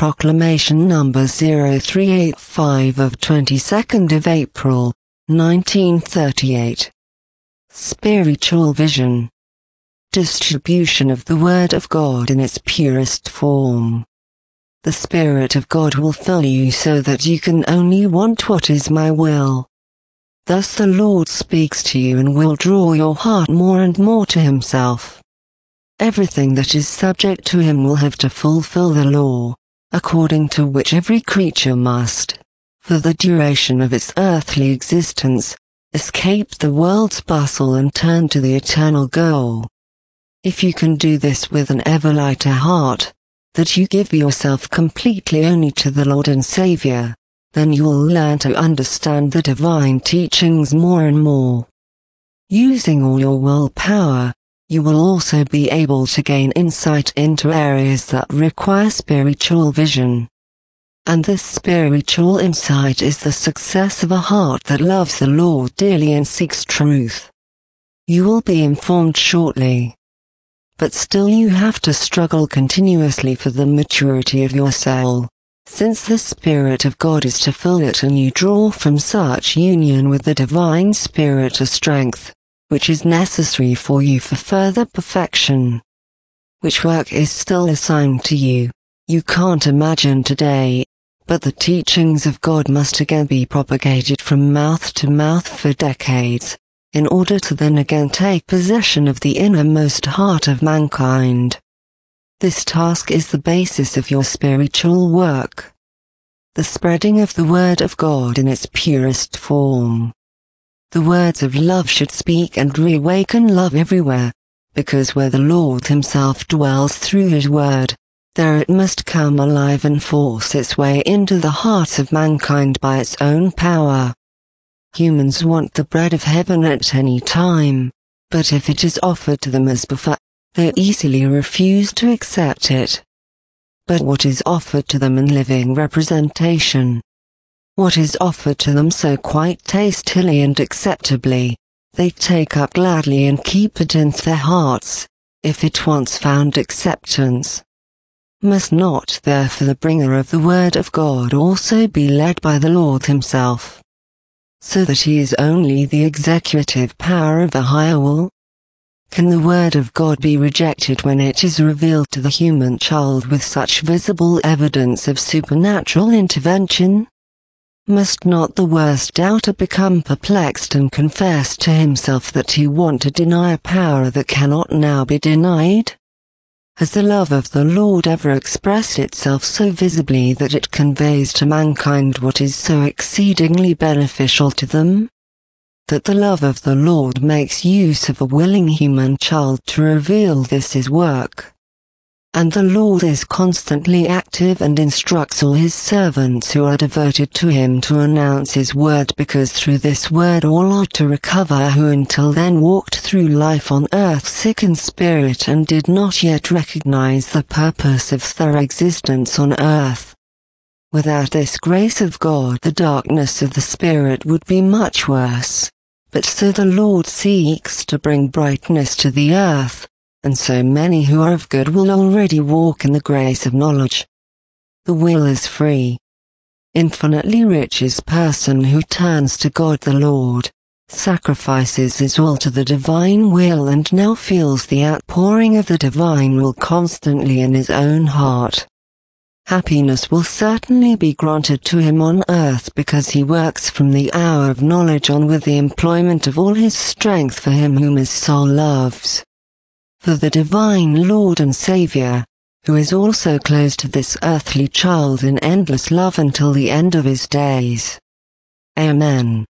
Proclamation number 0385 of 22nd of April, 1938. Spiritual vision. Distribution of the Word of God in its purest form. The Spirit of God will fill you so that you can only want what is my will. Thus the Lord speaks to you and will draw your heart more and more to Himself. Everything that is subject to Him will have to fulfill the law, according to which every creature must, for the duration of its earthly existence, escape the world's bustle and turn to the eternal goal. If you can do this with an ever lighter heart, that you give yourself completely only to the Lord and Savior, then you will learn to understand the divine teachings more and more. Using all your willpower, you will also be able to gain insight into areas that require spiritual vision. And this spiritual insight is the success of a heart that loves the Lord dearly and seeks truth. You will be informed shortly. But still you have to struggle continuously for the maturity of your soul, since the Spirit of God is to fill it and you draw from such union with the Divine Spirit a strength, which is necessary for you for further perfection. Which work is still assigned to you, you can't imagine today, but the teachings of God must again be propagated from mouth to mouth for decades, in order to then again take possession of the innermost heart of mankind. This task is the basis of your spiritual work. The spreading of the Word of God in its purest form. The words of love should speak and reawaken love everywhere, because where the Lord Himself dwells through His Word, there it must come alive and force its way into the hearts of mankind by its own power. Humans want the bread of heaven at any time, but if it is offered to them as buffet, they easily refuse to accept it. But what is offered to them in living representation? What is offered to them so quite tastily and acceptably, they take up gladly and keep it in their hearts, if it once found acceptance. Must not therefore the bringer of the Word of God also be led by the Lord Himself, so that He is only the executive power of a higher will? Can the Word of God be rejected when it is revealed to the human child with such visible evidence of supernatural intervention? Must not the worst doubter become perplexed and confess to himself that he want to deny a power that cannot now be denied? Has the love of the Lord ever expressed itself so visibly that it conveys to mankind what is so exceedingly beneficial to them? That the love of the Lord makes use of a willing human child to reveal this His work. And the Lord is constantly active and instructs all His servants who are devoted to Him to announce His word, because through this word all are to recover who until then walked through life on earth sick in spirit and did not yet recognize the purpose of their existence on earth. Without this grace of God, the darkness of the Spirit would be much worse, but so the Lord seeks to bring brightness to the earth, and so many who are of good will already walk in the grace of knowledge. The will is free. Infinitely rich is person who turns to God the Lord, sacrifices his will to the divine will and now feels the outpouring of the divine will constantly in his own heart. Happiness will certainly be granted to him on earth because he works from the hour of knowledge on with the employment of all his strength for him whom his soul loves. For the divine Lord and Savior, who is also close to this earthly child in endless love until the end of his days. Amen.